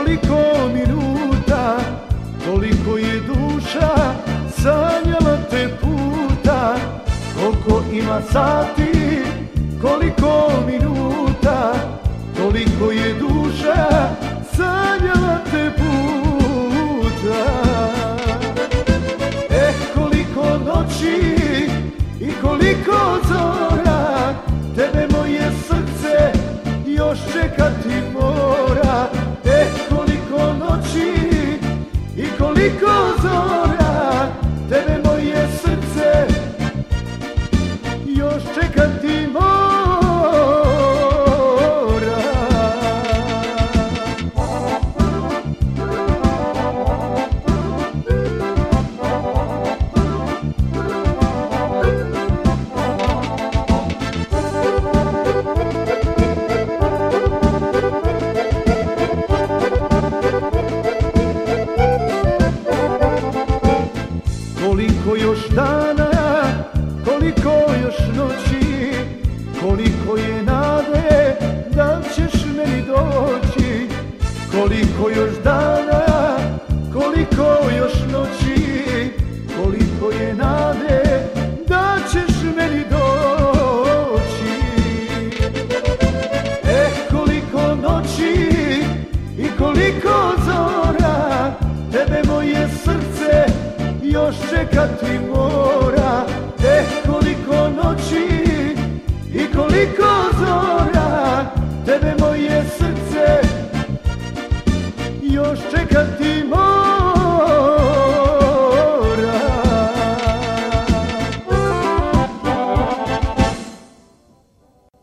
koliko minuta, koliko je duša sanjala te puta. Koliko ima sati, koliko minuta, koliko je duša sanjala te puta. Koliko noći i koliko zora, tebe moje srce još čekati mora. Koliko noći i koliko zora, tebe moje srce još čekati mora. Koliko još dana, koliko još noći, koliko je nade da ćeš meni doći. Koliko još dana, koliko još noći, koliko je nade da ćeš meni doći. Koliko noći i koliko zora, tebe moje srce još čekati mora.